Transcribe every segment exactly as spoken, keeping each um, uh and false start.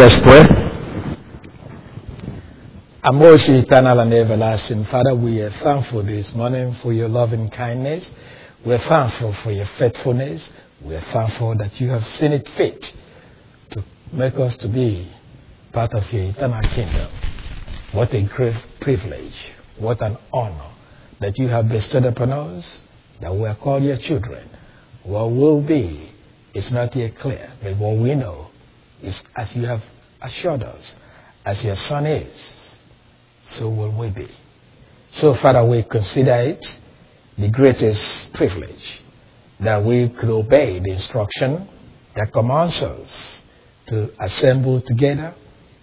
us pray. Our most eternal and everlasting Father, we are thankful this morning for your loving kindness. We are thankful for your faithfulness. We are thankful that you have seen it fit to make us to be part of your eternal kingdom. What a great privilege, what an honor that you have bestowed upon us, that we are called your children. What will be is not yet clear, but what we know is as you have assured us, as your Son is, so will we be. So, Father, we consider it the greatest privilege that we could obey the instruction that commands us to assemble together,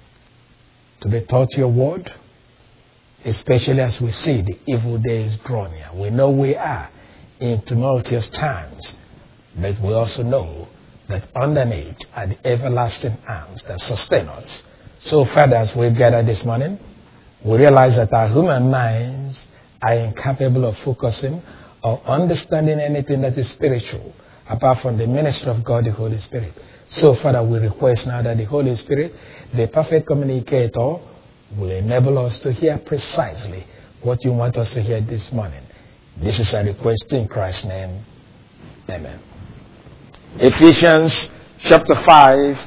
to be taught your word, especially as we see the evil days draw near. We know we are in tumultuous times, but we also know that underneath are the everlasting arms that sustain us. So, Father, as we gather this morning, we realize that our human minds are incapable of focusing or understanding anything that is spiritual, apart from the ministry of God, the Holy Spirit. So, Father, we request now that the Holy Spirit, the perfect communicator, will enable us to hear precisely what you want us to hear this morning. This is a request in Christ's name. Amen. Ephesians chapter five,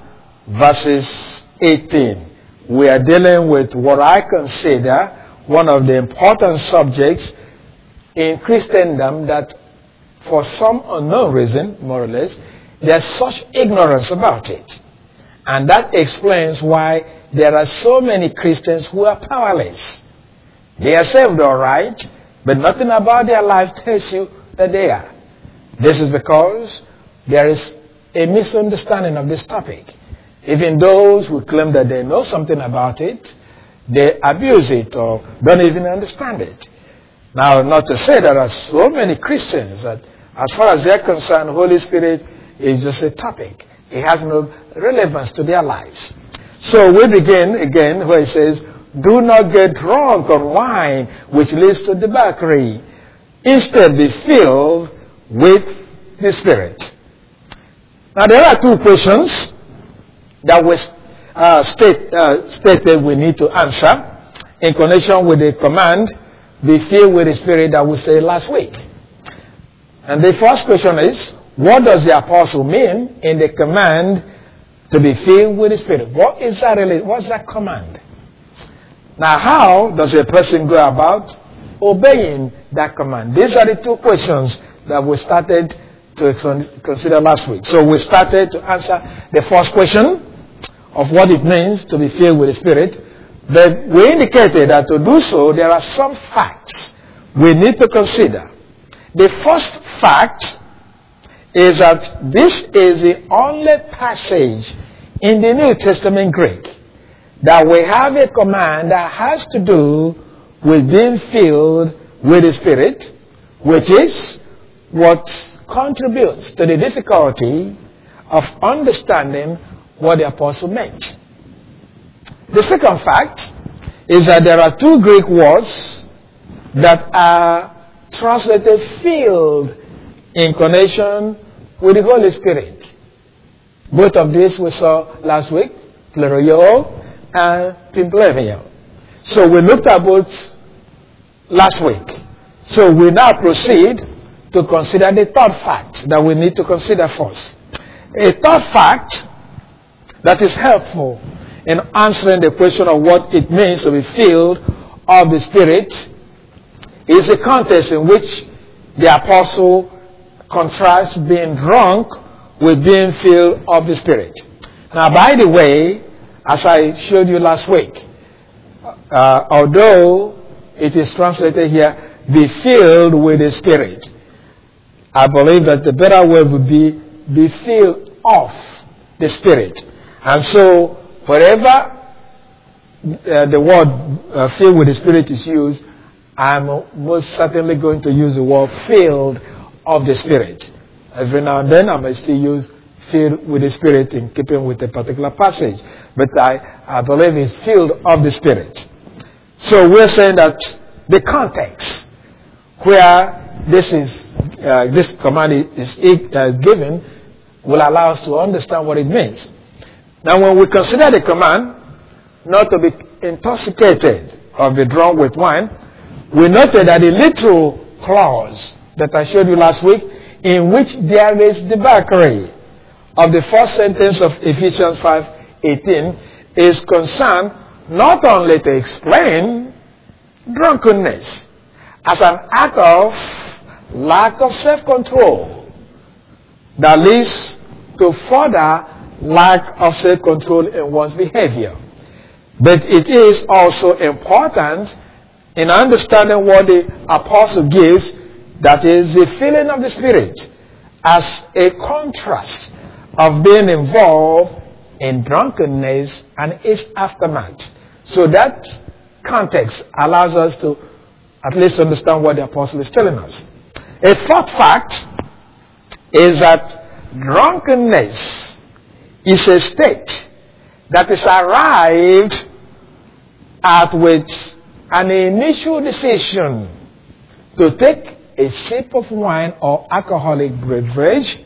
verses eighteen. We are dealing with what I consider one of the important subjects in Christendom that for some unknown reason, more or less, there's such ignorance about it. And that explains why there are so many Christians who are powerless. They are saved all right, but nothing about their life tells you that they are. This is because there is a misunderstanding of this topic. Even those who claim that they know something about it, they abuse it or don't even understand it. Now, not to say there are so many Christians that as far as they're concerned, the Holy Spirit is just a topic. It has no relevance to their lives. So we begin again where it says, do not get drunk on wine which leads to debauchery. Instead, be filled with the Spirit. Now, there are two questions that was uh, state, uh, stated we need to answer in connection with the command, be filled with the Spirit, that we said last week. And the first question is, what does the apostle mean in the command to be filled with the Spirit? What is that really? What's that command? Now, how does a person go about obeying that command? These are the two questions that we started to consider last week. So we started to answer the first question of what it means to be filled with the Spirit. But we indicated that to do so, there are some facts we need to consider. The first fact is that this is the only passage in the New Testament Greek that we have a command that has to do with being filled with the Spirit, which is what contributes to the difficulty of understanding what the apostle meant. The second fact is that there are two Greek words that are translated filled in connection with the Holy Spirit. Both of these we saw last week, pleroio and pimplemio. So we looked at both last week. So we now proceed to consider the third fact that we need to consider first. A third fact that is helpful in answering the question of what it means to be filled of the Spirit is the context in which the apostle contrasts being drunk with being filled of the Spirit. Now, by the way, as I showed you last week, uh, although it is translated here, be filled with the Spirit, I believe that the better word would be be filled of the Spirit. And so, wherever uh, the word uh, filled with the Spirit is used, I'm most certainly going to use the word filled of the Spirit. Every now and then I may still use filled with the Spirit in keeping with a particular passage. But I, I believe it's filled of the Spirit. So we're saying that the context where this is uh, this command is uh, given will allow us to understand what it means. Now, when we consider the command not to be intoxicated or be drunk with wine, we noted that the literal clause that I showed you last week, in which there is debauchery of the first sentence of Ephesians five eighteen, is concerned not only to explain drunkenness as an act of lack of self-control that leads to further lack of self-control in one's behavior, but it is also important in understanding what the apostle gives, that is the feeling of the Spirit, as a contrast of being involved in drunkenness and its aftermath. So that context allows us to at least understand what the apostle is telling us. A fourth fact is that drunkenness is a state that is arrived at with an initial decision to take a sip of wine or alcoholic beverage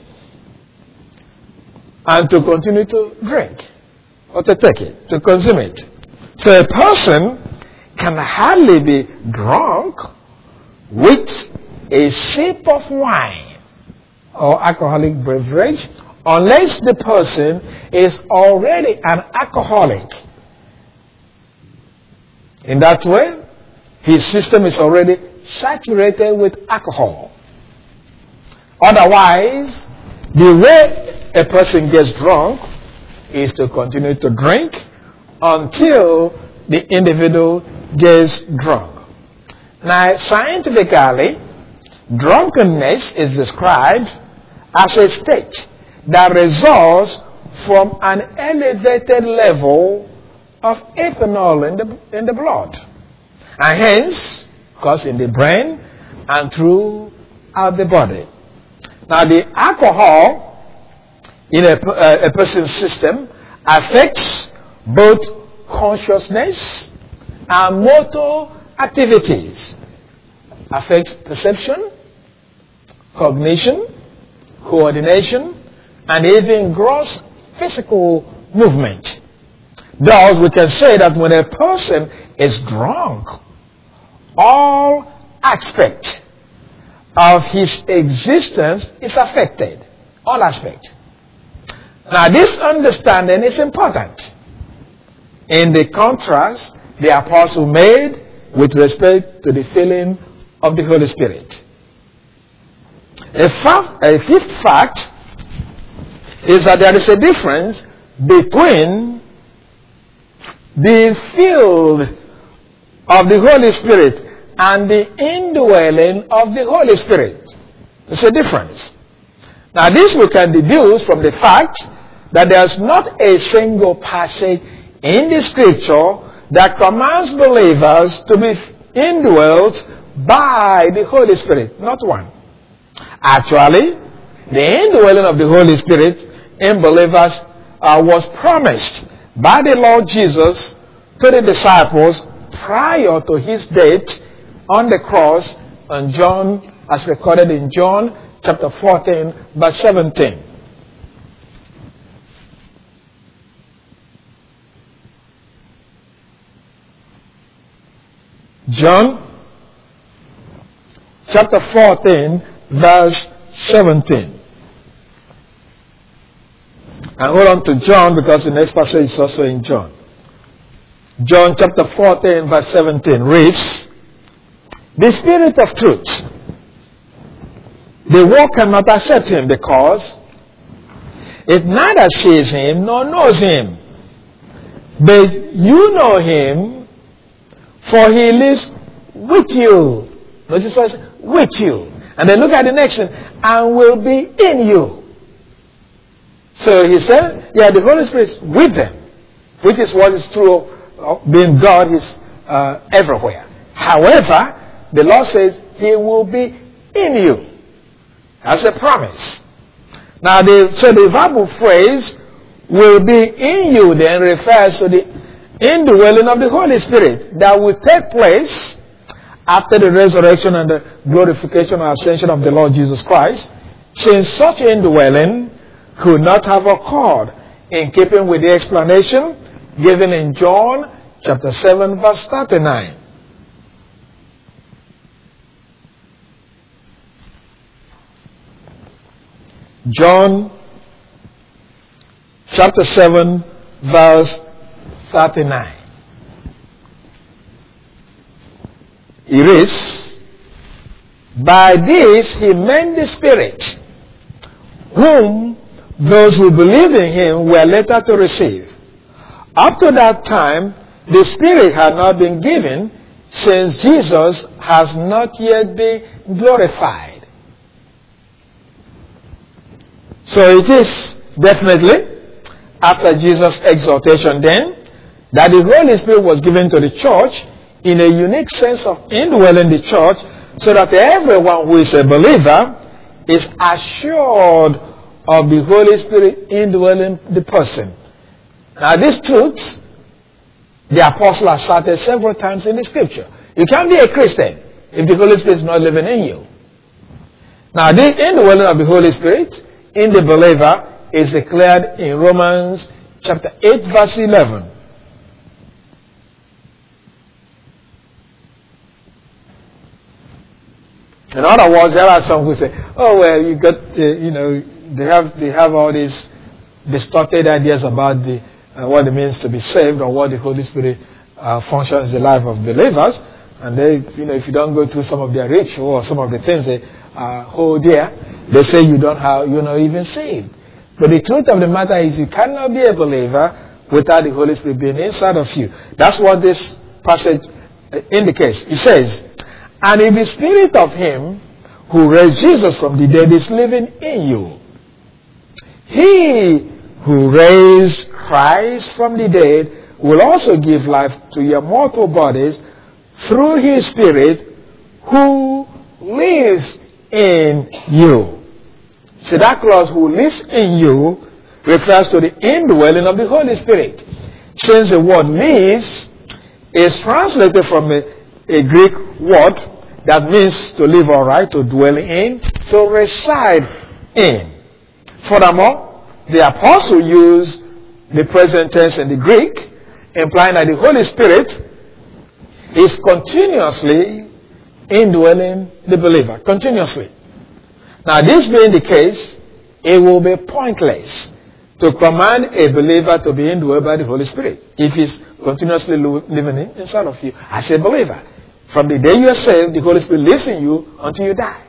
and to continue to drink or to take it, to consume it. So a person can hardly be drunk with a sip of wine or alcoholic beverage unless the person is already an alcoholic. In that way, his system is already saturated with alcohol. Otherwise, the way a person gets drunk is to continue to drink until the individual gets drunk. Now, scientifically, drunkenness is described as a state that results from an elevated level of ethanol in the, in the blood, and hence cause in the brain and throughout the body. Now, the alcohol in a, uh, a person's system affects both consciousness and motor activities, affects perception, cognition, coordination, and even gross physical movement. Thus, we can say that when a person is drunk, all aspects of his existence is affected. All aspects. Now, this understanding is important in the contrast the apostle made with respect to the filling of the Holy Spirit. A, fa- a fifth fact is that there is a difference between the field of the Holy Spirit and the indwelling of the Holy Spirit. There's a difference. Now, this we can deduce from the fact that there's not a single passage in the Scripture that commands believers to be indwelt by the Holy Spirit. Not one. Actually, the indwelling of the Holy Spirit in believers uh, was promised by the Lord Jesus to the disciples prior to his death on the cross, and John, as recorded in John chapter fourteen, verse seventeen. John chapter fourteen, verse seventeen. And hold on to John, because the next passage is also in John. John chapter fourteen, verse seventeen reads, "The Spirit of truth, the world cannot accept him because it neither sees him nor knows him. But you know him, for he lives with you." Notice what it says, with you. And then look at the next one, "and will be in you." So he said, yeah, the Holy Spirit is with them, which is what is true of being God. Is uh, everywhere. However, the Lord says he will be in you. That's a promise. Now, the, so the verbal phrase "will be in you" then refers to the indwelling of the Holy Spirit that will take place after the resurrection and the glorification and ascension of the Lord Jesus Christ, since such indwelling could not have occurred in keeping with the explanation given in John chapter seven verse thirty-nine. John chapter seven verse thirty-nine. It reads, "By this he meant the Spirit, whom those who believed in him were later to receive. Up to that time, the Spirit had not been given, since Jesus has not yet been glorified." So it is definitely after Jesus' exaltation then that the Holy Spirit was given to the church in a unique sense of indwelling the church, so that everyone who is a believer is assured of the Holy Spirit indwelling the person. Now this truth, the apostle has cited several times in the scripture. You can't be a Christian if the Holy Spirit is not living in you. Now the indwelling of the Holy Spirit in the believer is declared in Romans chapter eight verse eleven. In other words, there are some who say, "Oh well, you got, uh, you know, they have they have all these distorted ideas about the uh, what it means to be saved, or what the Holy Spirit uh, functions in the life of believers." And they, you know, if you don't go through some of their ritual or some of the things they uh, hold dear, they say you don't have, you're not even saved. But the truth of the matter is, you cannot be a believer without the Holy Spirit being inside of you. That's what this passage indicates. It says, "And if the Spirit of him who raised Jesus from the dead is living in you, he who raised Christ from the dead will also give life to your mortal bodies through his Spirit who lives in you." So that clause, "who lives in you," refers to the indwelling of the Holy Spirit. Since the word "lives" is translated from a, a Greek word that means to live all right, to dwell in, to reside in. Furthermore, the apostle used the present tense in the Greek, implying that the Holy Spirit is continuously indwelling the believer. Continuously. Now, this being the case, it will be pointless to command a believer to be indwelled by the Holy Spirit if he's continuously living inside of you as a believer. From the day you are saved, the Holy Spirit lives in you until you die.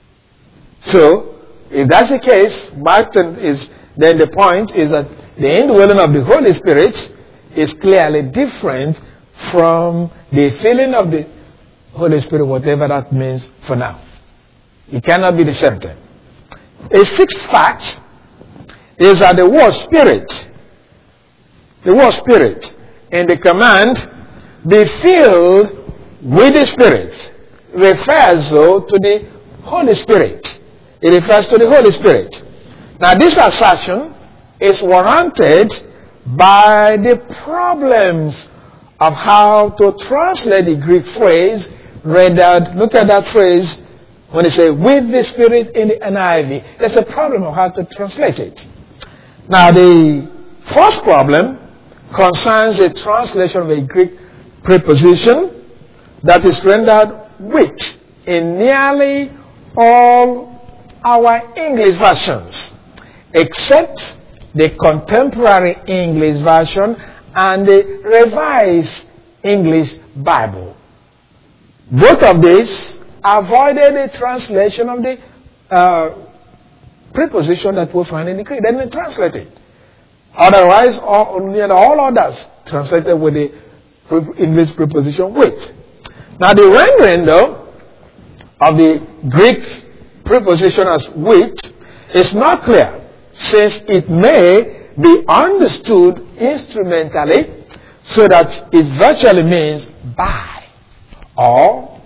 So, if that's the case, Martin is, then the point is that the indwelling of the Holy Spirit is clearly different from the filling of the Holy Spirit, whatever that means for now. It cannot be the same thing. A sixth fact is that the word Spirit, the word Spirit in the command, "be filled with the Spirit," refers though to the Holy Spirit. It refers to the Holy Spirit. Now this assertion is warranted by the problems of how to translate the Greek phrase rendered. Look at that phrase when they say "with the Spirit" in the N I V. There's a problem of how to translate it. Now the first problem concerns a translation of a Greek preposition that is rendered "with" in nearly all our English versions, except the Contemporary English Version and the Revised English Bible. Both of these avoided the translation of the uh, preposition that we find in the Greek. They didn't translate it. Otherwise, all, all others translated with the English preposition "with." Now the rendering, though, of the Greek preposition as "with" is not clear, since it may be understood instrumentally so that it virtually means "by," or,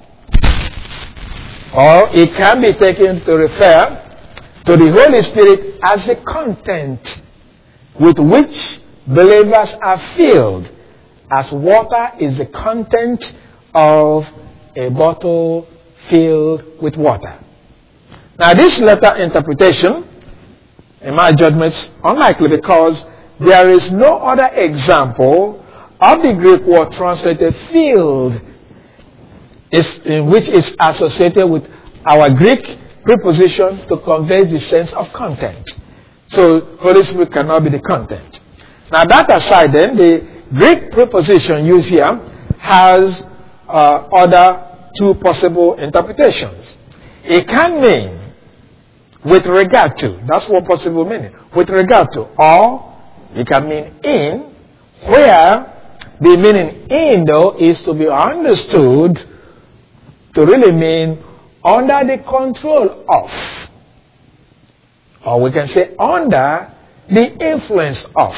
or it can be taken to refer to the Holy Spirit as the content with which believers are filled, as water is the content of a bottle filled with water. Now this latter interpretation, in my judgment, is unlikely, because there is no other example of the Greek word translated filled is in which is associated with our Greek preposition to convey the sense of content. So Holy Spirit cannot be the content. Now that aside then, the Greek preposition used here has uh, other two possible interpretations. It can mean with regard to, that's one possible meaning, with regard to, or it can mean in, where the meaning in though is to be understood to really mean under the control of, or we can say under the influence of.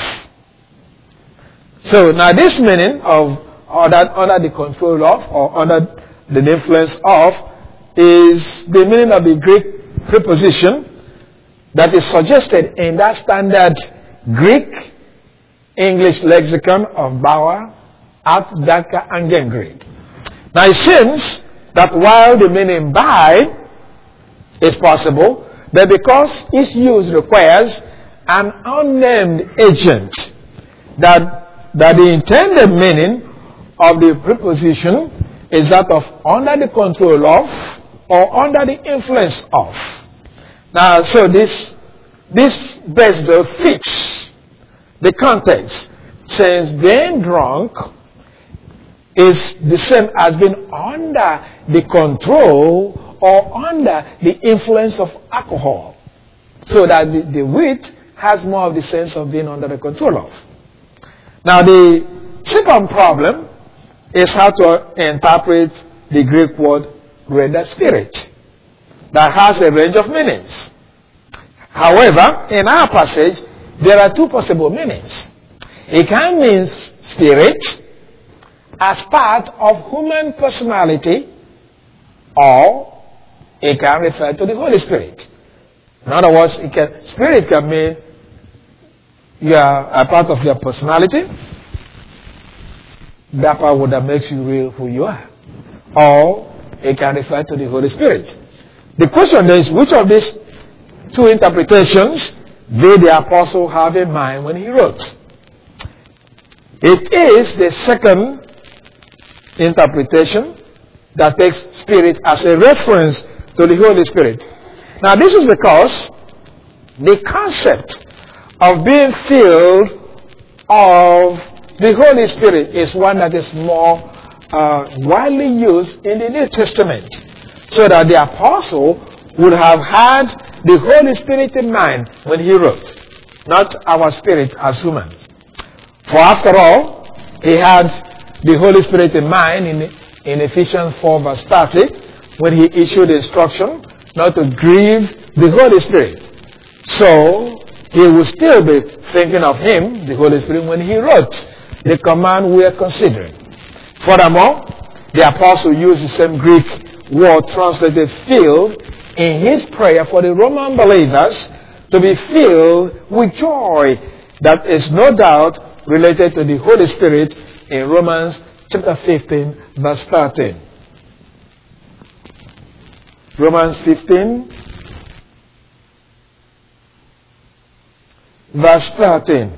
So now this meaning of under, under the control of or under the influence of is the meaning of the Greek preposition that is suggested in that standard Greek English lexicon of Bauer, Apthaka, and Gengrid. Now it seems that while the meaning by is possible, that because its use requires an unnamed agent, that, that the intended meaning of the preposition is that of under the control of or under the influence of. Now, so this, this best fits the context, since being drunk is the same as being under the control or under the influence of alcohol. So that the, the wit has more of the sense of being under the control of. Now the second problem is how to interpret the Greek word greater spirit that has a range of meanings. However, in our passage, there are two possible meanings. It can mean spirit as part of human personality, or it can refer to the Holy Spirit. In other words, it can, spirit can mean you are a part of your personality, that part that makes you real who you are, or it can refer to the Holy Spirit. The question is, which of these two interpretations did the apostle have in mind when he wrote? It is the second interpretation that takes spirit as a reference to the Holy Spirit. Now this is because the concept of being filled of the Holy Spirit is one that is more uh, widely used in the New Testament, so that the apostle would have had the Holy Spirit in mind when he wrote, not our spirit as humans. For after all, he had the Holy Spirit in mind in, in Ephesians four verse thirty, when he issued instruction not to grieve the Holy Spirit. So he would still be thinking of him, the Holy Spirit, when he wrote the command we are considering. Furthermore, the apostle used the same Greek word translated filled in his prayer for the Roman believers to be filled with joy that is no doubt related to the Holy Spirit in Romans chapter fifteen verse thirteen. Romans fifteen verse thirteen.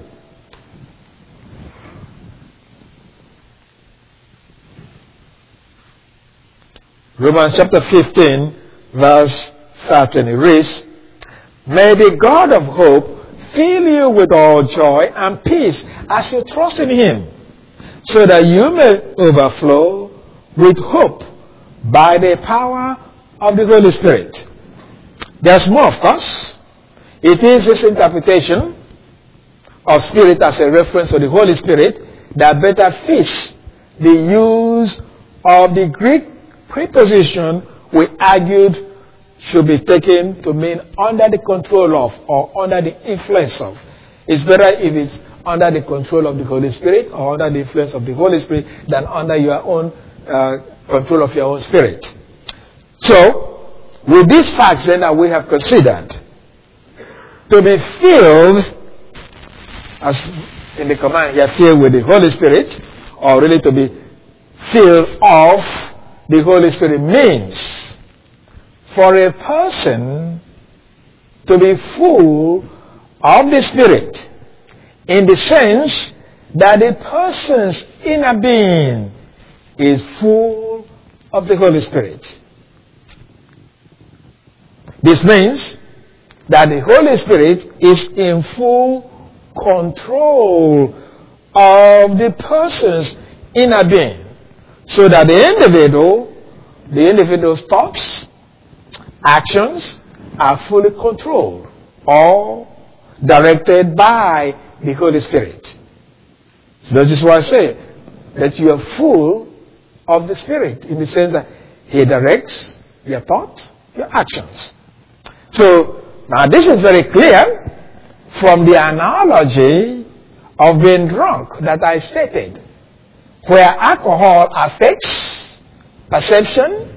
Romans chapter fifteen verse thirteen. It reads, "May the God of hope fill you with all joy and peace as you trust in him, so that you may overflow with hope by the power of the Holy Spirit." There's more, of course. It is this interpretation of spirit as a reference to the Holy Spirit that better fits the use of the Greek preposition we argued should be taken to mean under the control of or under the influence of. It's better if it's under the control of the Holy Spirit or under the influence of the Holy Spirit than under your own uh, control of your own spirit. So, with these facts then that we have considered, to be filled, as in the command here, filled with the Holy Spirit, or really to be filled of the Holy Spirit, means for a person to be full of the Spirit in the sense that a person's inner being is full of the Holy Spirit. This means that the Holy Spirit is in full control of the person's inner being, so that the individual, the individual's thoughts, actions are fully controlled or directed by the Holy Spirit. So this is why I say that you are full of the Spirit, in the sense that He directs your thoughts, your actions. So now this is very clear from the analogy of being drunk that I stated, where alcohol affects perception,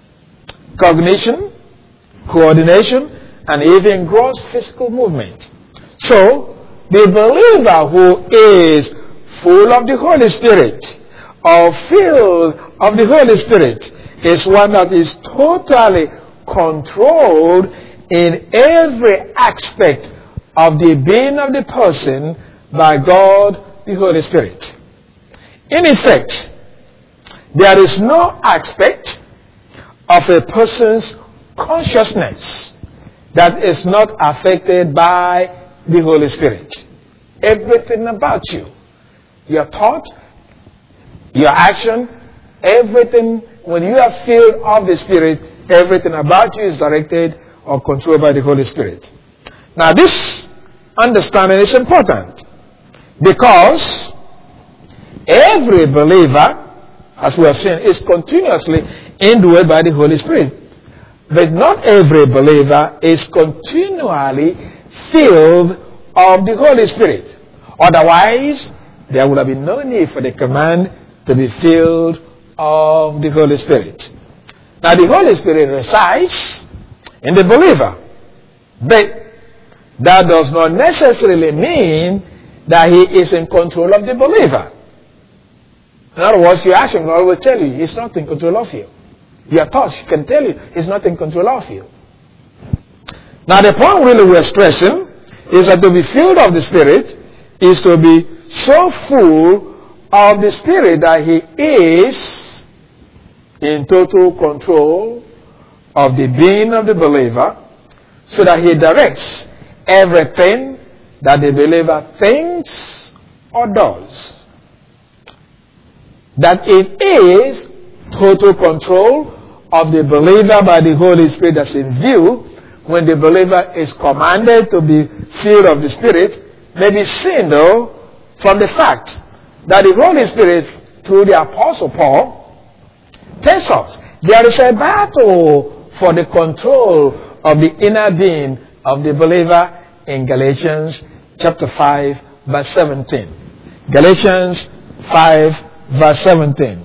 cognition, coordination, and even gross physical movement. So the believer who is full of the Holy Spirit or filled of the Holy Spirit is one that is totally controlled in every aspect of the being of the person by God, the Holy Spirit. In effect, there is no aspect of a person's consciousness that is not affected by the Holy Spirit. Everything about you, your thought, your action, everything, when you are filled of the Spirit, everything about you is directed or controlled by the Holy Spirit. Now this understanding is important because every believer, as we have seen, is continuously indwelled by the Holy Spirit. But not every believer is continually filled of the Holy Spirit. Otherwise, there would have been no need for the command to be filled of the Holy Spirit. Now the Holy Spirit resides in the believer, but that does not necessarily mean that He is in control of the believer. In other words, your action will always tell you He's not in control of you. Your thoughts can tell you He's not in control of you. Now the point really we're stressing is that to be filled of the Spirit is to be so full of the Spirit that He is in total control of the being of the believer, so that He directs everything that the believer thinks or does. That it is total control of the believer by the Holy Spirit that's in view when the believer is commanded to be filled of the Spirit, may be seen though from the fact that the Holy Spirit, through the Apostle Paul, tells us there is a battle for the control of the inner being of the believer in Galatians chapter five verse seventeen. Galatians five verse seventeen.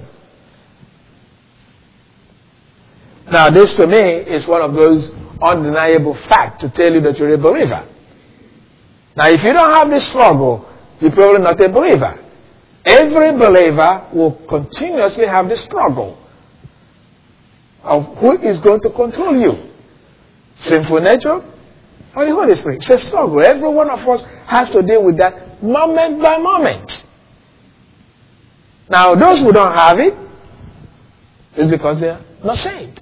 Now this to me is one of those undeniable facts to tell you that you're a believer. Now if you don't have this struggle, you're probably not a believer. Every believer will continuously have this struggle of who is going to control you. Sinful nature or the Holy Spirit. It's a struggle. Every one of us has to deal with that moment by moment. Now those who don't have it is because they are not saved.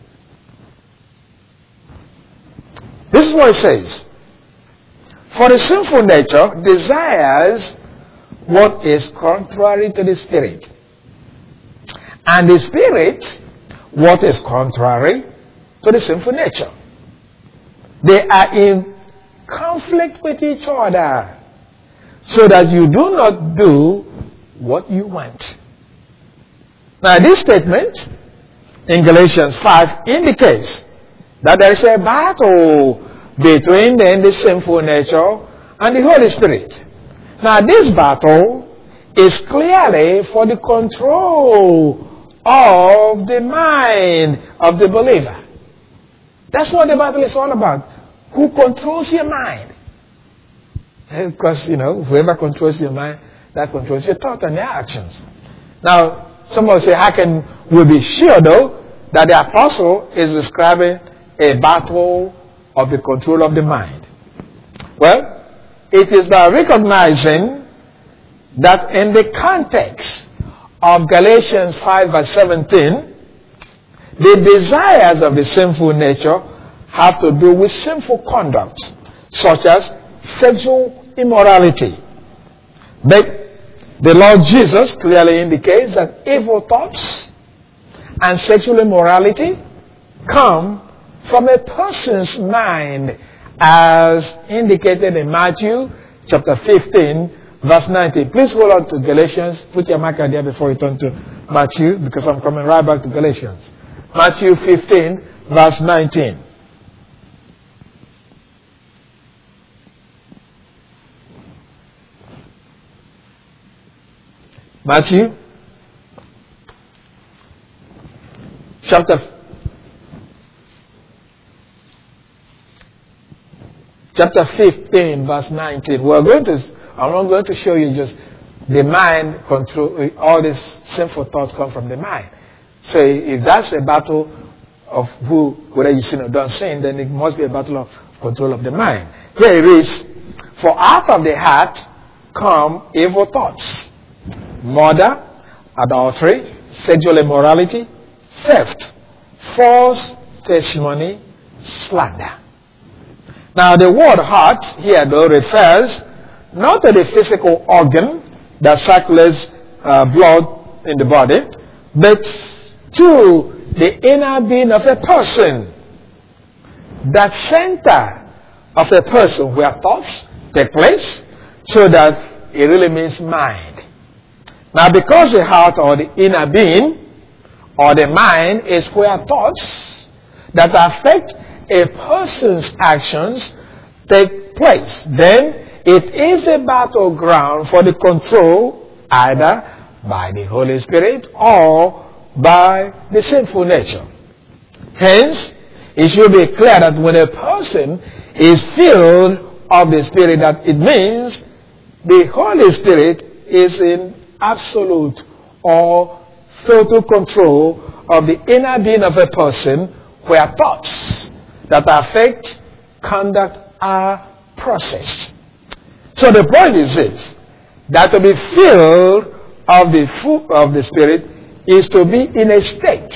This is what it says. For the sinful nature desires what is contrary to the Spirit, and the Spirit what is contrary to the sinful nature. They are in conflict with each other, so that you do not do what you want. Now this statement in Galatians five indicates that there is a battle between then the sinful nature and the Holy Spirit. Now this battle is clearly for the control of the mind of the believer. That's what the battle is all about. Who controls your mind? Because, you know, whoever controls your mind, that controls your thought and your actions. Now, someone say, how can we be sure, though, that the apostle is describing a battle of the control of the mind? Well, it is by recognizing that in the context of Galatians five verse seventeen, the desires of the sinful nature have to do with sinful conduct, such as sexual immorality. But the Lord Jesus clearly indicates that evil thoughts and sexual immorality come from a person's mind, as indicated in Matthew chapter fifteen, verse nineteen. Please hold on to Galatians. Put your marker there before you turn to Matthew, because I'm coming right back to Galatians. Matthew fifteen, verse nineteen. Matthew chapter chapter fifteen, verse nineteen. We're going to I'm not going to show you just the mind control. All these sinful thoughts come from the mind. So if that's a battle of who, whether you sin or don't sin, then it must be a battle of control of the mind. Here it is. For out of the heart come evil thoughts: murder, adultery, sexual immorality, theft, false testimony, slander. Now the word heart here though refers not to the physical organ that circulates uh, blood in the body, but to the inner being of a person. That center of a person where thoughts take place, so that it really means mind. Now because the heart or the inner being or the mind is where thoughts that affect a person's actions take place, then it is a battleground for the control either by the Holy Spirit or by the sinful nature. Hence, it should be clear that when a person is filled of the Spirit, that it means the Holy Spirit is in absolute or total control of the inner being of a person, where thoughts that affect conduct are processed. So the point is this, that to be filled of the fruit of the Spirit is to be in a state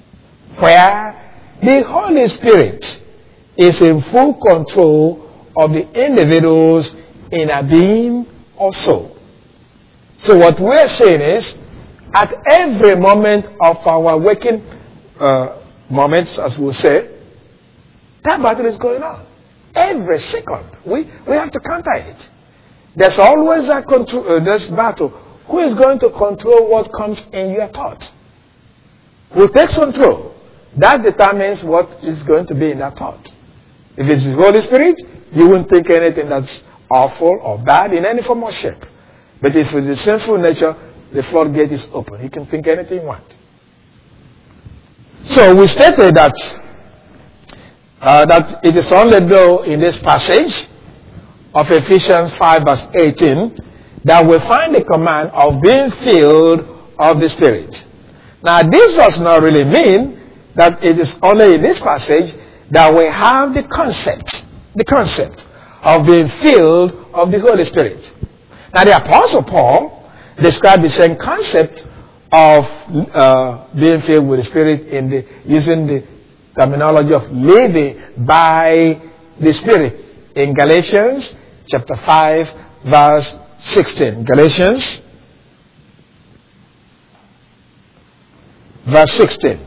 where the Holy Spirit is in full control of the individual's inner being or soul. So what we're saying is, at every moment of our waking uh, moments, as we'll say, that battle is going on. Every second. We, we have to counter it. There's always a control, uh, this battle. Who is going to control what comes in your thought? Who takes control? That determines what is going to be in that thought. If it's the Holy Spirit, you won't think anything that's awful or bad in any form or shape. But if it's the sinful nature, the floodgate is open. You can think anything you want. So we stated that uh, that it is only though in this passage of Ephesians five verse eighteen that we find the command of being filled of the Spirit. Now this does not really mean that it is only in this passage that we have the concept, the concept of being filled of the Holy Spirit. Now the Apostle Paul described the same concept of uh, being filled with the Spirit in the using the terminology of living by the Spirit in Galatians chapter five verse sixteen. Galatians verse sixteen.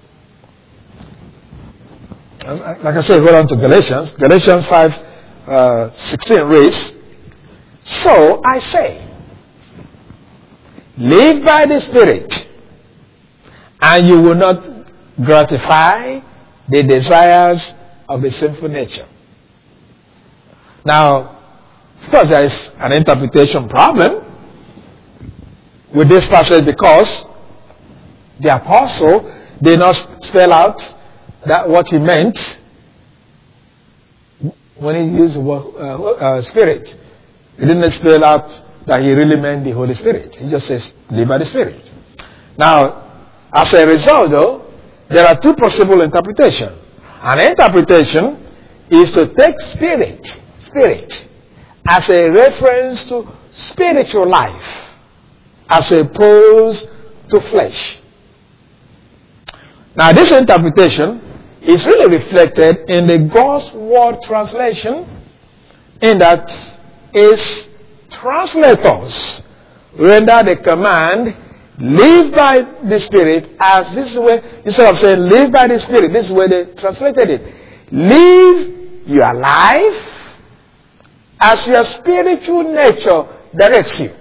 Like I said, go on to Galatians. Galatians five uh, sixteen reads, "So I say, live by the Spirit, and you will not gratify the desires of the sinful nature." Now, of course, there is an interpretation problem with this passage, because the apostle did not spell out that what he meant when he used the word uh, uh, Spirit. He didn't spell out that he really meant the Holy Spirit. He just says, live by the Spirit. Now, as a result, though, there are two possible interpretations. An interpretation is to take Spirit, Spirit, as a reference to spiritual life as opposed to flesh. Now, this interpretation is really reflected in the God's Word translation, in that its translators render the command, live by the Spirit, as this is where, instead of saying live by the Spirit, this is where they translated it. Live your life as your spiritual nature directs you.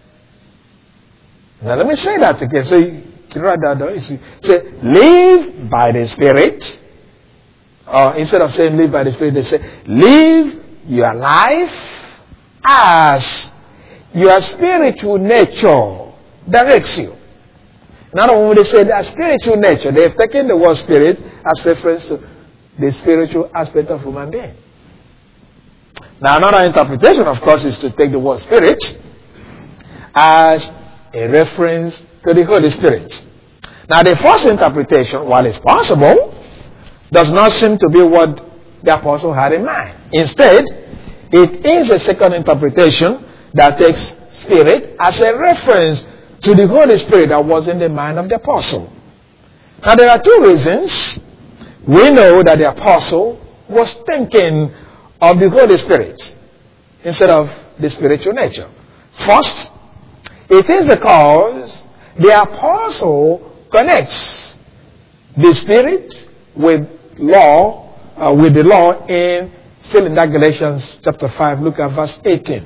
Now let me say that again. So you write that down. You say, live by the Spirit. Or instead of saying live by the Spirit, they say, live your life as your spiritual nature directs you. Not only they say that spiritual nature, they have taken the word spirit as reference to the spiritual aspect of human being. Now, another interpretation, of course, is to take the word spirit as a reference to the Holy Spirit. Now, the first interpretation, while it's possible, does not seem to be what the apostle had in mind. Instead, it is the second interpretation that takes spirit as a reference to the Holy Spirit that was in the mind of the apostle. Now, there are two reasons we know that the apostle was thinking of the Holy Spirit instead of the spiritual nature. First, it is because the apostle connects the Spirit with law, uh, with the law in, still in that Galatians chapter five, look at verse eighteen.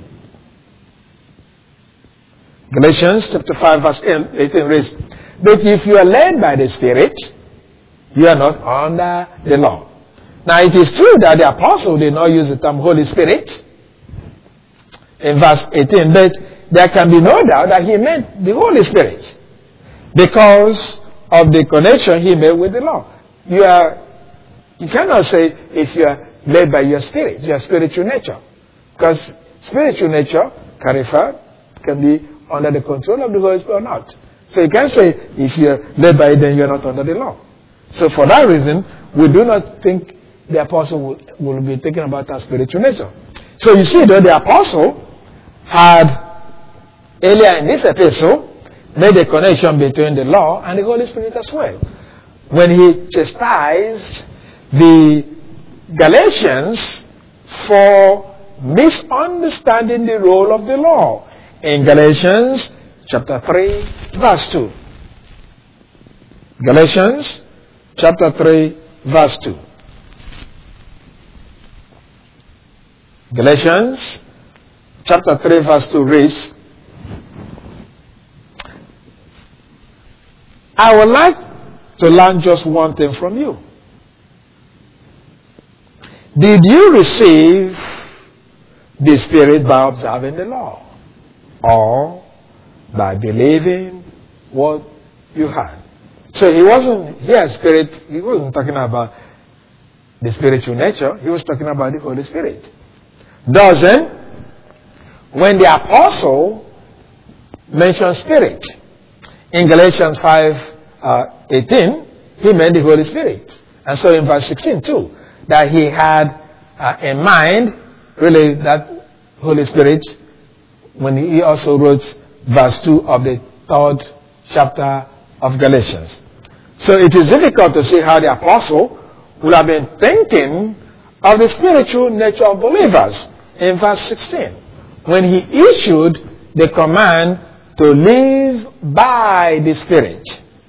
Galatians chapter five verse eighteen reads, but if you are led by the Spirit, you are not under the law. Now it is true that the apostle did not use the term Holy Spirit in verse eighteen, but there can be no doubt that he meant the Holy Spirit because of the connection he made with the law. You are, you cannot say if you are led by your spirit, your spiritual nature, because spiritual nature can refer, can be under the control of the Holy Spirit or not. So you can't say if you are led by it, then you are not under the law. So for that reason, we do not think the apostle will, will be thinking about our spiritual nature. So you see, though, the apostle had earlier in this epistle made a connection between the law and the Holy Spirit as well, when he chastised the Galatians for misunderstanding the role of the law in Galatians chapter three verse two. Galatians chapter three verse two. Galatians chapter three verse two reads, I would like to learn just one thing from you. Did you receive the Spirit by observing the law, or by believing what you heard? So he wasn't here, Spirit, he wasn't talking about the spiritual nature, he was talking about the Holy Spirit. Thus then, when the apostle mentioned Spirit in Galatians five eighteen, he meant the Holy Spirit. And so in verse sixteen too, that he had uh, in mind really that Holy Spirit when he also wrote verse two of the third chapter of Galatians. So it is difficult to see how the apostle would have been thinking of the spiritual nature of believers in verse sixteen, when he issued the command to live by the Spirit.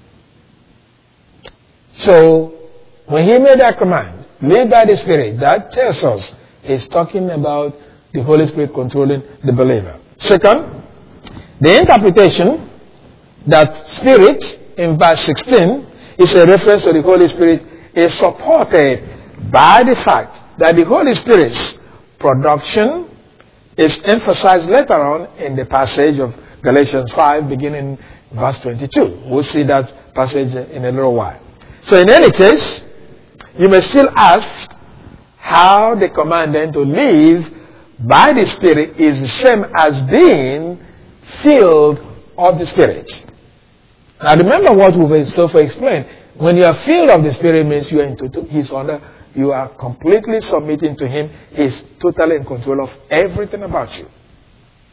So when he made that command, live by the Spirit, that tells us he's talking about the Holy Spirit controlling the believer. Second, the interpretation that Spirit in verse sixteen is a reference to the Holy Spirit is supported by the fact that the Holy Spirit's production is emphasized later on in the passage of Galatians five, beginning verse twenty-two. We'll see that passage in a little while. So in any case, you may still ask how the command then to live by the Spirit is the same as being filled of the Spirit. Now remember what we've so far explained. When you are filled of the Spirit means you are into His honor, you are completely submitting to Him. He's totally in control of everything about you.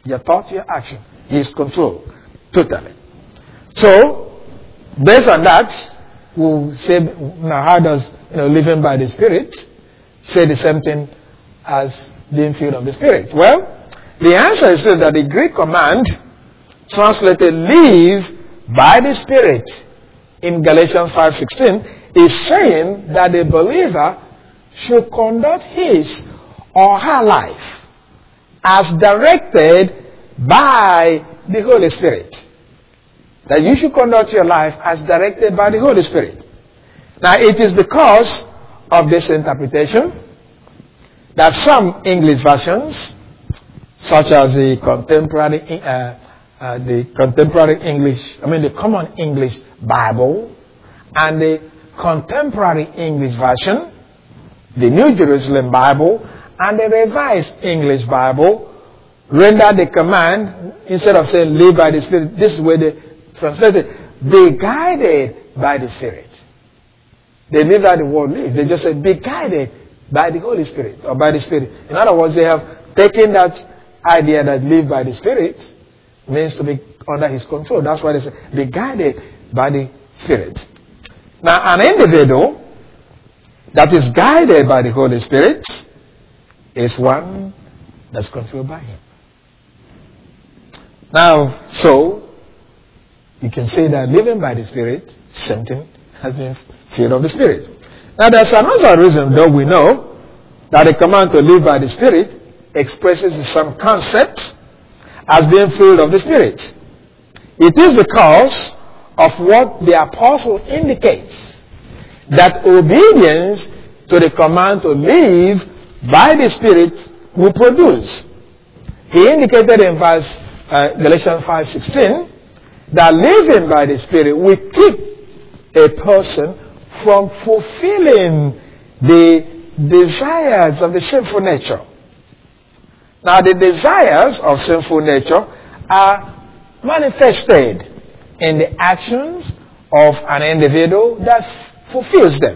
Your thought, your action. He's controlled totally. So, based on that, we'll say, now how does you know, living by the Spirit say the same thing as being filled of the Spirit? Well, the answer is that the Greek command translated live by the Spirit in Galatians five sixteen is saying that the believer should conduct his or her life as directed by the Holy Spirit. That you should conduct your life as directed by the Holy Spirit. Now, it is because of this interpretation that some English versions, such as the contemporary, uh, uh, the contemporary English, I mean the Common English Bible, and the Contemporary English Version, the New Jerusalem Bible, and the Revised English Bible, render the command, instead of saying live by the Spirit, this is where they translate it, be guided by the Spirit. They leave out the word live. They just say be guided by the Holy Spirit or by the Spirit. In other words, they have taken that idea that live by the Spirit means to be under His control. That's why they say be guided by the Spirit. Now, an individual that is guided by the Holy Spirit is one that's controlled by Him. Now, so, you can say that living by the Spirit, something has been filled of the Spirit. Now, there's another reason, though we know, that the command to live by the Spirit expresses some concept as being filled of the Spirit. It is because of what the apostle indicates, that obedience to the command to live by the Spirit will produce. He indicated in verse uh, Galatians five sixteen that living by the Spirit will keep a person from fulfilling the desires of the sinful nature. Now, the desires of sinful nature are manifested in the actions of an individual that fulfills them.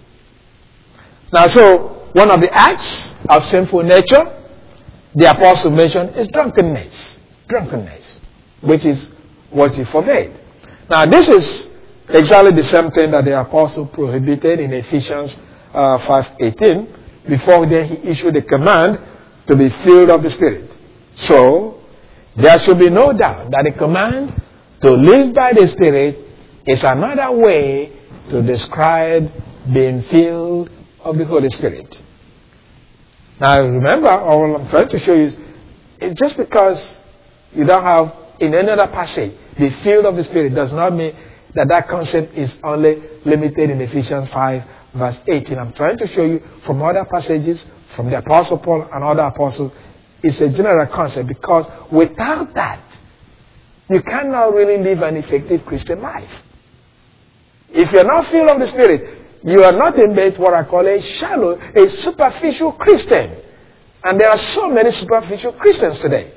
Now, so, one of the acts of sinful nature, the apostle mentioned, is drunkenness. Drunkenness, which is what he forbade. Now, this is exactly the same thing that the apostle prohibited in Ephesians uh, five eighteen. Before then, he issued a command to be filled of the Spirit. So, there should be no doubt that the command to live by the Spirit is another way to describe being filled of the Holy Spirit. Now, remember, all I'm trying to show you is, it's just because you don't have in any other passage the filled of the Spirit does not mean that that concept is only limited in Ephesians five verse eighteen. I'm trying to show you from other passages, from the Apostle Paul and other apostles, it's a general concept, because without that, you cannot really live an effective Christian life. If you're not filled of the Spirit, you are not in bed what I call a shallow, a superficial Christian. And there are so many superficial Christians today,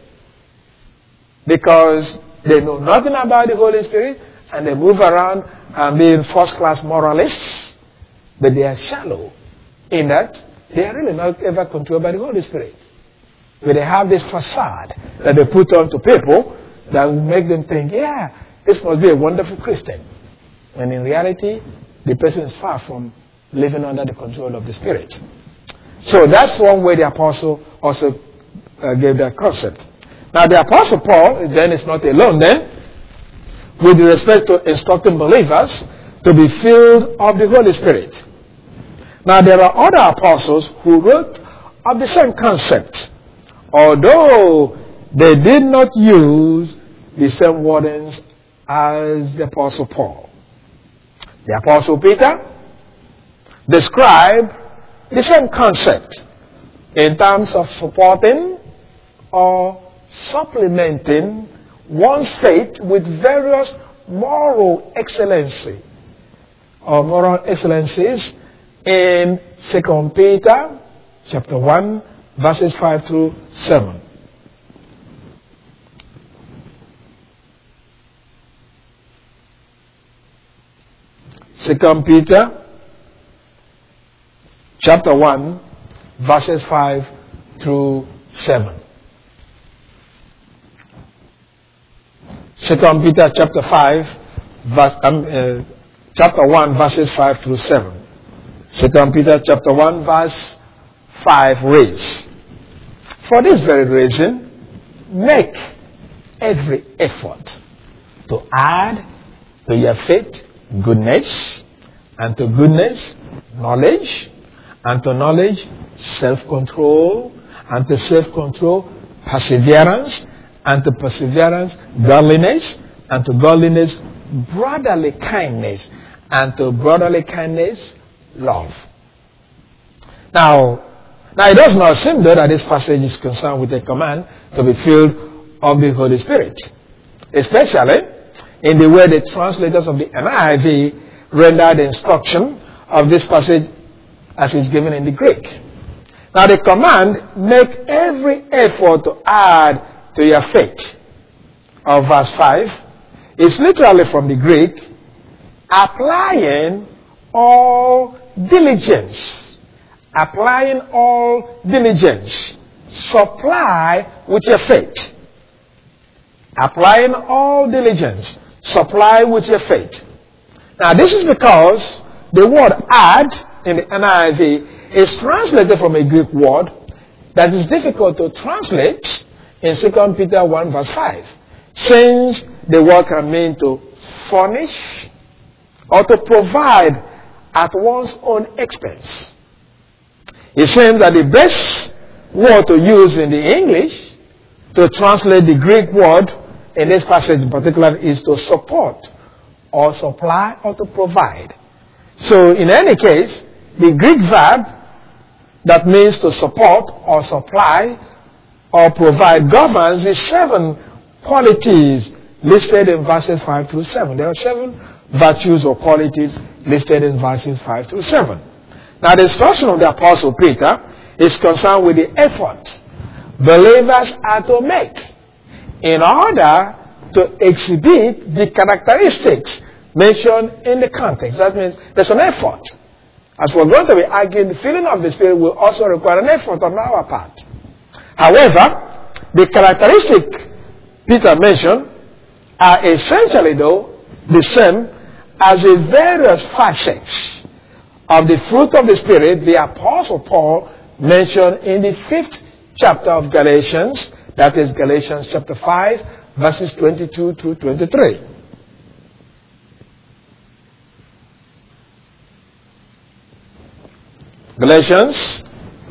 because they know nothing about the Holy Spirit, and they move around and being first-class moralists, but they are shallow in that they are really not ever controlled by the Holy Spirit. But they have this facade that they put on to people that will make them think, yeah, this must be a wonderful Christian. And in reality, the person is far from living under the control of the Spirit. So that's one way the apostle also uh, gave that concept. Now, the apostle Paul then is not alone then, with respect to instructing believers to be filled of the Holy Spirit. Now, there are other apostles who wrote of the same concept, although they did not use the same wordings as the apostle Paul. The apostle Peter described the same concept in terms of supporting or supplementing one's faith with various moral excellency or moral excellencies in Second Peter chapter one verses five through seven. Second Peter chapter one verses five through seven. Second Peter chapter five, verse, um, uh, chapter one, verses five through seven. Second Peter chapter one, verse five reads, "For this very reason, make every effort to add to your faith goodness, and to goodness knowledge, and to knowledge self-control, and to self-control perseverance, and to perseverance godliness, and to godliness brotherly kindness, and to brotherly kindness love." Now, now it does not seem though that this passage is concerned with a command to be filled of the Holy Spirit, especially in the way the translators of the N I V render the instruction of this passage as it's given in the Greek. Now the command, make every effort to add to your faith, of verse five, is literally from the Greek, applying all diligence. Applying all diligence. Supply with your faith. Applying all diligence. Supply with your faith. Now this is because the word add in the N I V is translated from a Greek word that is difficult to translate in Second Peter one verse five. Since the word can mean to furnish or to provide at one's own expense. It seems that the best word to use in the English to translate the Greek word in this passage in particular is to support or supply or to provide. So in any case, the Greek verb that means to support or supply or provide governs the seven qualities listed in verses five through seven. There are seven virtues or qualities listed in verses five through seven. Now the instruction of the Apostle Peter is concerned with the effort believers are to make in order to exhibit the characteristics mentioned in the context. That means there's an effort. As we're going to be arguing, the filling of the Spirit will also require an effort on our part. However, the characteristic Peter mentioned are essentially, though, the same as the various facets of the fruit of the Spirit the Apostle Paul mentioned in the fifth chapter of Galatians, that is Galatians chapter five, verses twenty-two through twenty-three. Galatians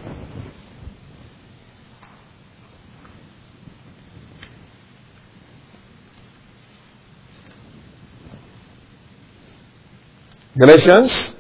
Galatians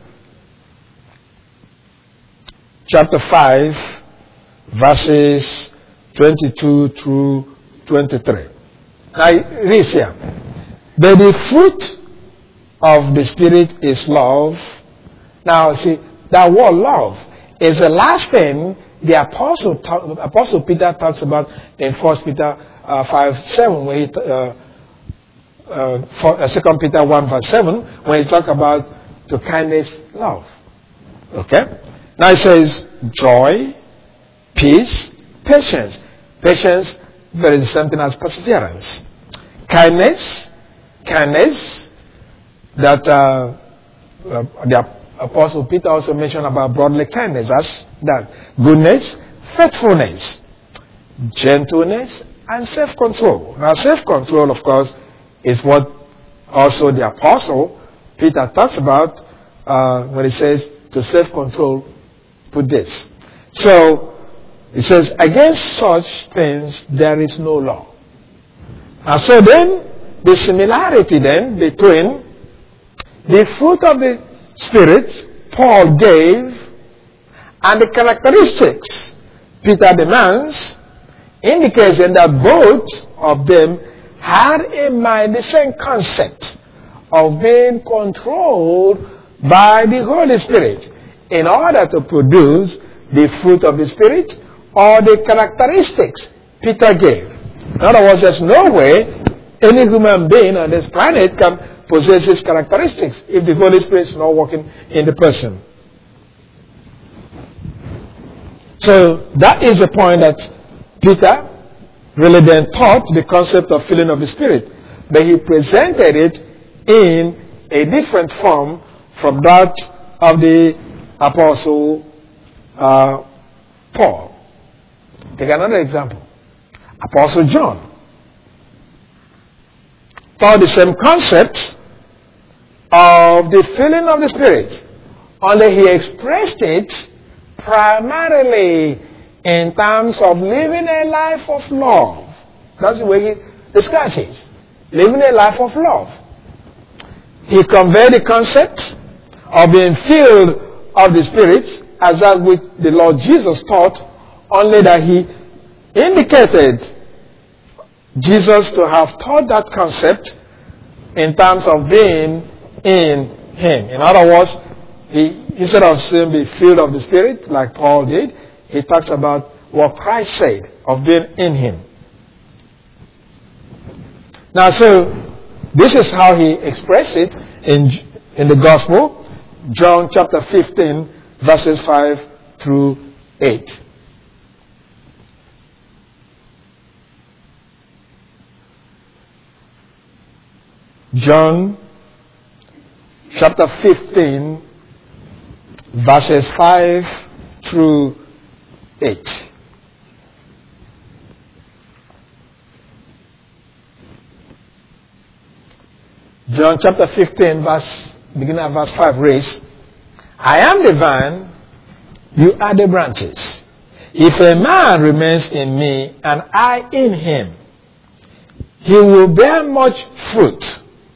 chapter five, verses twenty-two through twenty-three. Now, read here. But the fruit of the Spirit is love. Now, see, that word love is the last thing the Apostle talk, Apostle Peter talks about in First Peter uh, five seven, when he uh, uh, for, uh, Second Peter one verse seven, when he talks about to kindness, love. Okay. Now it says joy, peace, patience. Patience, there is something as perseverance. Kindness, kindness. That uh, uh, the Apostle Peter also mentioned about brotherly kindness as that. Goodness, faithfulness, gentleness, and self-control. Now self-control, of course, is what also the Apostle Peter talks about uh, when he says to self-control, put this. So, it says, against such things there is no law. And so then, the similarity then between the fruit of the Spirit Paul gave and the characteristics Peter demands indicates then that both of them had in mind the same concept of being controlled by the Holy Spirit in order to produce the fruit of the Spirit or the characteristics Peter gave. In other words, there's no way any human being on this planet can possess these characteristics if the Holy Spirit is not working in the person. So that is the point that Peter really then taught the concept of filling of the Spirit. but he presented it in a different form from that of the Apostle uh, Paul. Take another example. Apostle John taught the same concept of the filling of the Spirit, only he expressed it primarily in terms of living a life of love. That's the way he describes it. Living a life of love. He conveyed the concept of being filled of the Spirit as that which the Lord Jesus taught, only that he indicated Jesus to have taught that concept in terms of being in him. In other words, he, instead of saying be filled of the Spirit, like Paul did, he talks about what Christ said of being in him. Now, so this is how he expressed it in, in the Gospel, John chapter fifteen, verses five through eight. John chapter fifteen, verses five through eight. John chapter fifteen, verse, beginning at verse five reads, I am the vine, you are the branches. If a man remains in me and I in him, he will bear much fruit.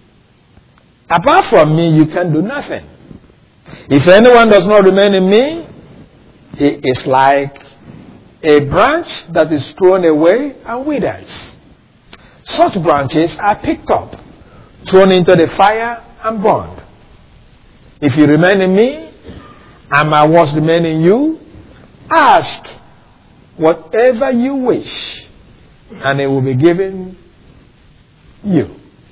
Apart from me, you can do nothing. If anyone does not remain in me, he is like a branch that is thrown away and withers. Such branches are picked up, thrown into the fire and burned. If you remain in me, and my words remain in you, ask whatever you wish, and it will be given you.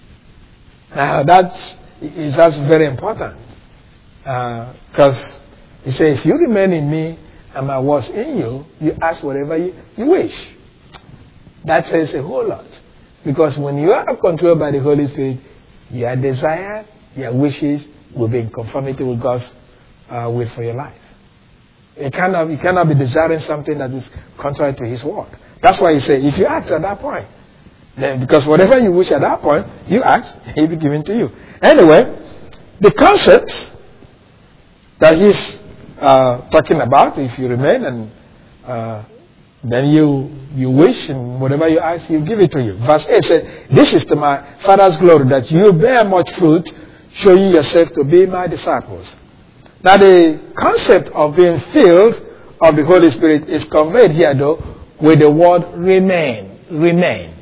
Now that's, that's very important. Because uh, he says, if you remain in me and my words in you, you ask whatever you, you wish. That says a whole lot. Because when you are controlled by the Holy Spirit, your desire, your wishes will be in conformity with God's uh, will for your life. You cannot, you cannot be desiring something that is contrary to His word. That's why He said, if you act at that point, then because whatever you wish at that point, you ask, it will be given to you. Anyway, the concept that He's uh, talking about, if you remain and uh, then you you wish, and whatever you ask, He'll give it to you. Verse eight said, this is to my Father's glory, that you bear much fruit, showing yourself to be my disciples. Now the concept of being filled of the Holy Spirit is conveyed here though with the word remain. Remain.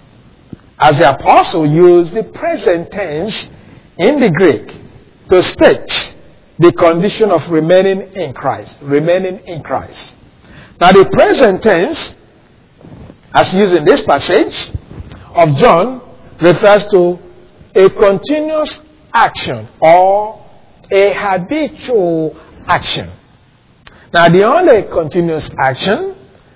As the apostle used the present tense in the Greek to state the condition of remaining in Christ. Remaining in Christ. Now the present tense, as used in this passage of John, refers to a continuous action or a habitual action. Now the only continuous action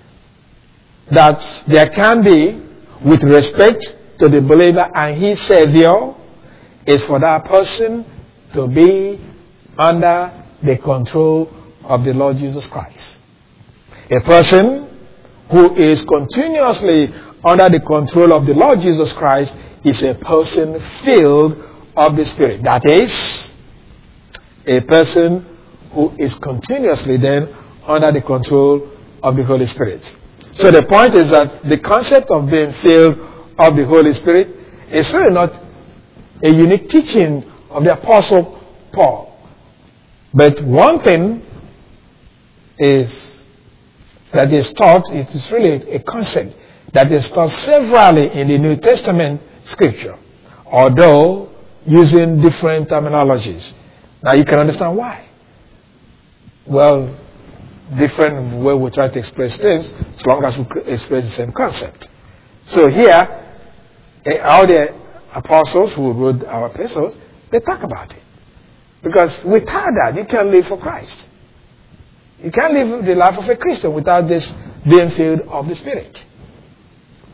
that there can be with respect to the believer and his Savior is for that person to be under the control of the Lord Jesus Christ. A person who is continuously under the control of the Lord Jesus Christ is a person filled of the Spirit. That is, a person who is continuously then under the control of the Holy Spirit. So the point is that the concept of being filled of the Holy Spirit is really not a unique teaching of the Apostle Paul. But one thing is that is taught, it is really a concept that is taught severally in the New Testament scripture, although using different terminologies. Now you can understand why. Well, different way we try to express things, as long as we express the same concept. So here, all the apostles who wrote our epistles, they talk about it. Because without that, you can't live for Christ. You can't live the life of a Christian without this being filled of the Spirit.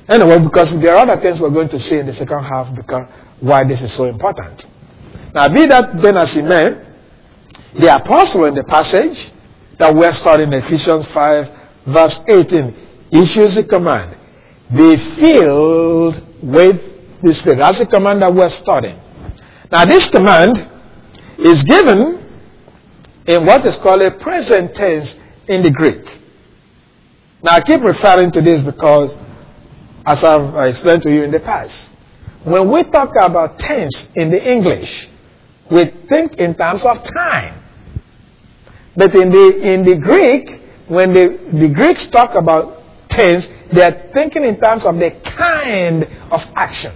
Anyway, because there are other things we're going to see in the second half because why this is so important. Now, be that then as it may, the apostle in the passage that we're studying, Ephesians five, verse eighteen, issues a command. Be filled with the Spirit. That's the command that we're studying. Now, this command is given in what is called a present tense in the Greek. Now, I keep referring to this because, as I've explained to you in the past, when we talk about tense in the English, we think in terms of time. But in the in the Greek, when the, the Greeks talk about tense, they are thinking in terms of the kind of action.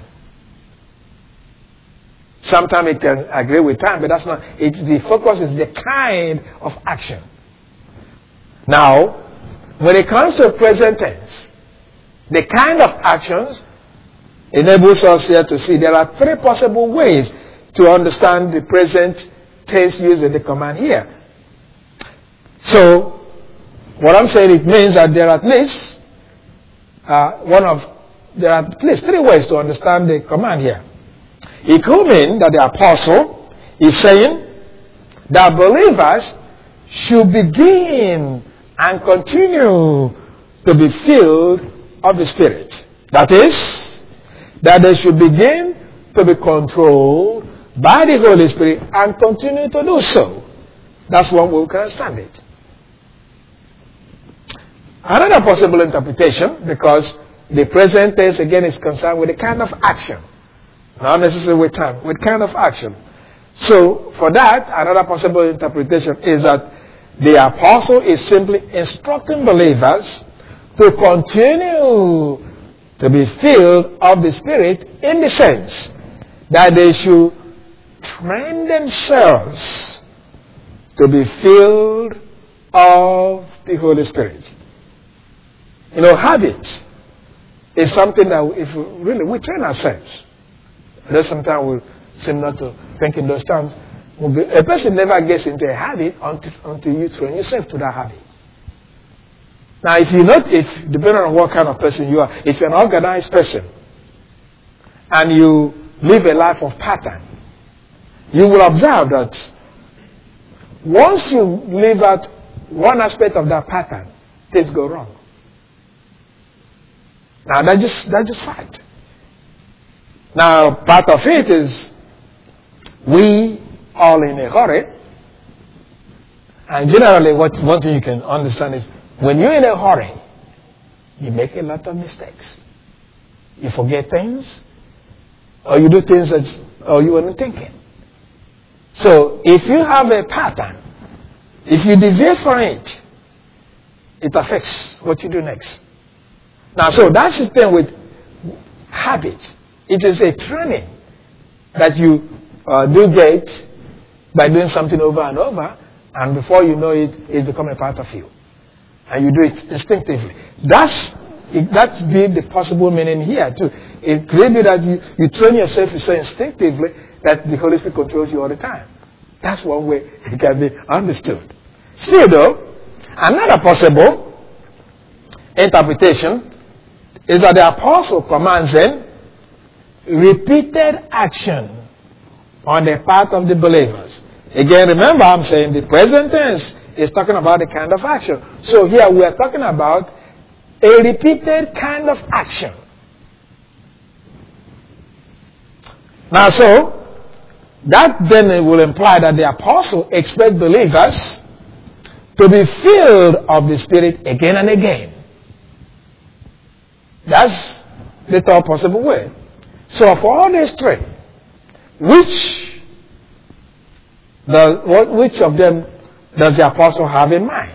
Sometimes it can agree with time, but that's not. It, the focus is the kind of action. Now, when it comes to present tense, the kind of actions enables us here to see there are three possible ways to understand the present tense used in the command here. So, what I'm saying, it means that there are at least uh, one of there are at least three ways to understand the command here. It could mean that the apostle is saying that believers should begin and continue to be filled of the Spirit. That is, that they should begin to be controlled by the Holy Spirit and continue to do so. That's one way we can understand it. Another possible interpretation, because the present tense again is concerned with the kind of action, not necessarily with time, with kind of action. So, for that, another possible interpretation is that the apostle is simply instructing believers to continue to be filled of the Spirit in the sense that they should train themselves to be filled of the Holy Spirit. You know, habits is something that if we really we train ourselves. There's sometimes we seem not to think in those terms. A person never gets into a habit until, until you train yourself to that habit. Now, if you're not, if depending on what kind of person you are, if you're an organized person and you live a life of pattern, you will observe that once you leave out one aspect of that pattern, things go wrong. Now, that's just, that's just fact. Now, part of it is we all in a hurry. And generally, what one thing you can understand is when you're in a hurry, you make a lot of mistakes. You forget things, or you do things that or you weren't thinking. So, if you have a pattern, if you deviate from it, it affects what you do next. Now, so that's the thing with habit. It is a training that you uh, do get by doing something over and over, and before you know it, it's become a part of you. And you do it instinctively. That's that's be the possible meaning here too. It could be that you, you train yourself so instinctively that the Holy Spirit controls you all the time. That's one way it can be understood. Still though, another possible interpretation is that the apostle commands them repeated action on the part of the believers. Again, remember I'm saying the present tense is talking about the kind of action. So here we are talking about a repeated kind of action. Now so, that then will imply that the apostle expects believers to be filled of the Spirit again and again. That's the third possible way. So for all these three, which the, which of them does the apostle have in mind?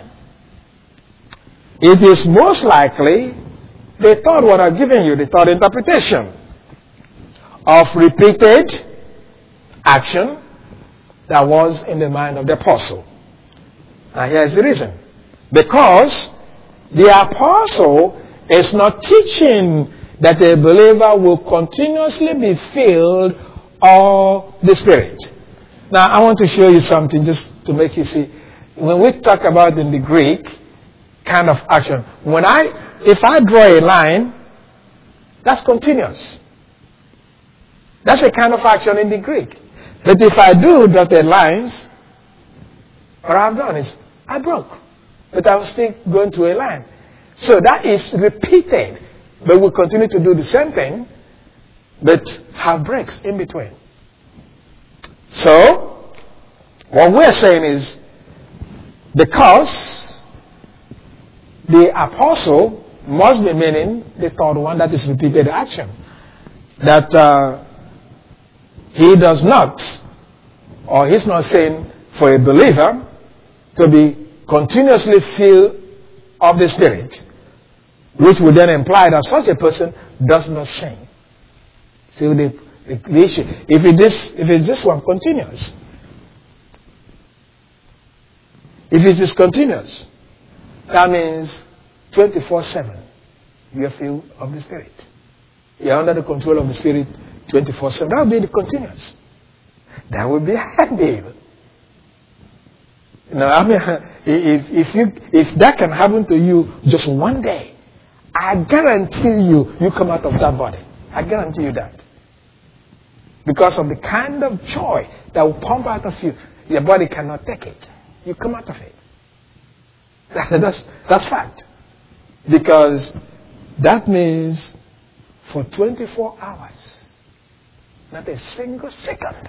It is most likely the third one I've given you, the third interpretation of repeated action that was in the mind of the apostle. Now here's the reason. Because the apostle is not teaching that a believer will continuously be filled of the Spirit. Now I want to show you something just to make you see. When we talk about in the Greek kind of action, when I, if I draw a line That's continuous. That's a kind of action in the Greek. But if I do dotted lines, what I've done is I broke. But I was still going to a line. So that is repeated. But we continue to do the same thing, but have breaks in between. So, what we're saying is, because the apostle must be meaning the third one, that is repeated action. That uh, he does not, or he's not saying for a believer to be continuously filled of the Spirit, which would then imply that such a person does not sin. See the, the, the issue. If it is, if it's this one continuous, if it is continuous, that means twenty-four seven you are filled of the Spirit. You are under the control of the Spirit twenty-four seven. That would be the continuous. That would be ideal. You know, I mean, if if you if that can happen to you just one day, I guarantee you, you come out of that body. I guarantee you that. Because of the kind of joy that will pump out of you, your body cannot take it. You come out of it. That's, that's fact. Because that means for twenty-four hours, not a single second,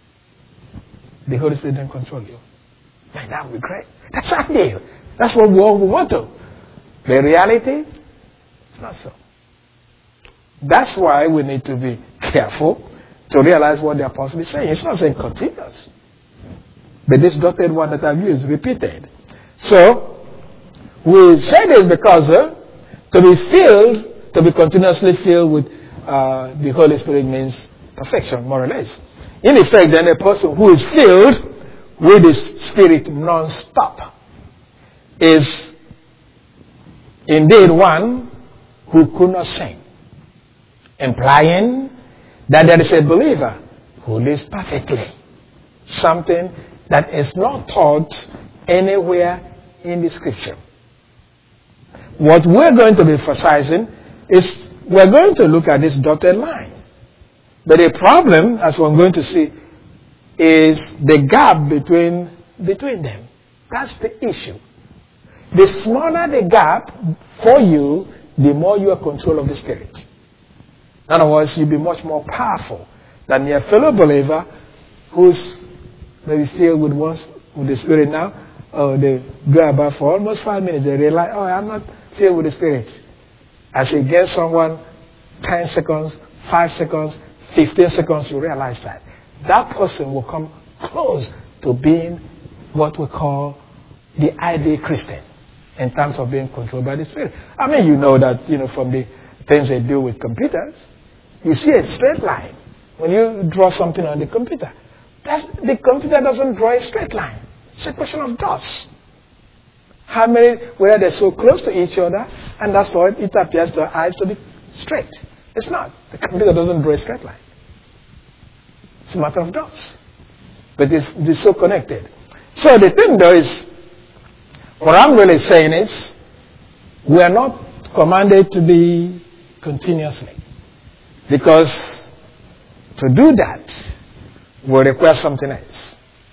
the Holy Spirit then control you. Man, that would be great. That's ideal. That's what we all want to. The reality, it's not so. That's why we need to be careful to realize what the apostle is saying. It's not saying continuous. But this dotted one that I've used, repeated. So, we say this because uh, to be filled, to be continuously filled with uh, the Holy Spirit means perfection, more or less. In effect, then a person who is filled with the Spirit non-stop is indeed one who could not sin, implying that there is a believer who lives perfectly, something that is not taught anywhere in the Scripture. What we're going to be emphasizing is we're going to look at this dotted line. But the problem, as we're going to see, is the gap between between them. That's the issue. The smaller the gap for you, the more you are in control of the Spirit. In other words, you'll be much more powerful than your fellow believer who's maybe filled with once with the Spirit now. Oh, they go about for almost five minutes. They realize, oh, I'm not filled with the Spirit. As you get someone ten seconds, five seconds, fifteen seconds, you realize that. That person will come close to being what we call the ideal Christian in terms of being controlled by the Spirit. I mean, you know that, you know, from the things they do with computers, you see a straight line. When you draw something on the computer, that's, the computer doesn't draw a straight line. It's a question of dots. How many, where they're so close to each other, and that's why it appears to our eyes to be straight. It's not. The computer doesn't draw a straight line. It's a matter of dots. But it's, it's so connected. So the thing though is, what I'm really saying is, we are not commanded to be continuously. Because to do that will require something else.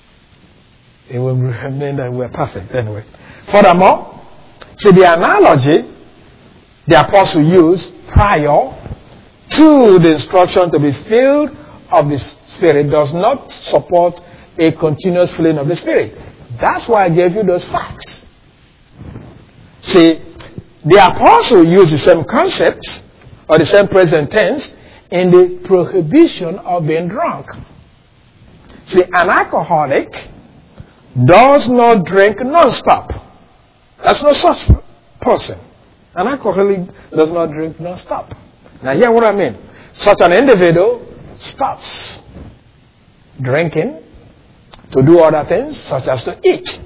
It will mean that we're perfect anyway. Furthermore, see the analogy the apostle used prior to the instruction to be filled of the Spirit does not support a continuous filling of the Spirit. That's why I gave you those facts. See, the apostle used the same concepts or the same present tense in the prohibition of being drunk. See, an alcoholic does not drink non-stop. That's no such person. An alcoholic does not drink non-stop. Now hear what I mean. Such an individual stops drinking to do other things such as to eat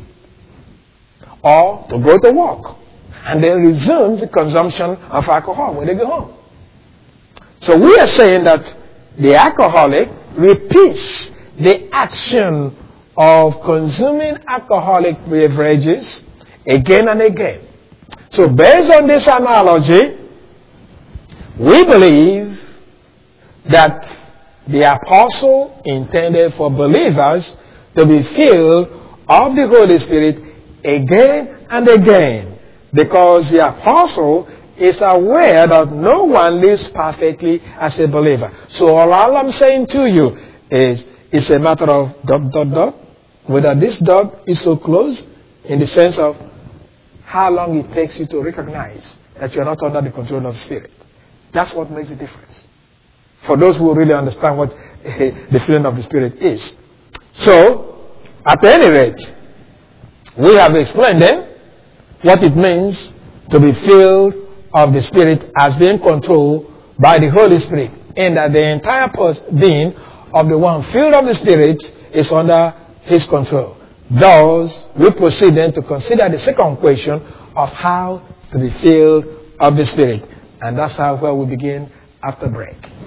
or to go to work, and then resumes the consumption of alcohol when they go home. So we are saying that the alcoholic repeats the action of consuming alcoholic beverages again and again. So based on this analogy, We believe that the apostle intended for believers to be filled of the Holy Spirit again and again, because the apostle is aware that no one lives perfectly as a believer. So all I'm saying to you is, it's a matter of dot, dot, dot, whether this dot is so close in the sense of how long it takes you to recognize that you're not under the control of Spirit. That's what makes the difference. For those who really understand what the feeling of the Spirit is. So, at any rate, we have explained then what it means to be filled of the Spirit as being controlled by the Holy Spirit, and that the entire being of the one filled of the Spirit is under His control. Thus, we proceed then to consider the second question of how to be filled of the Spirit. And that's how where we begin after break.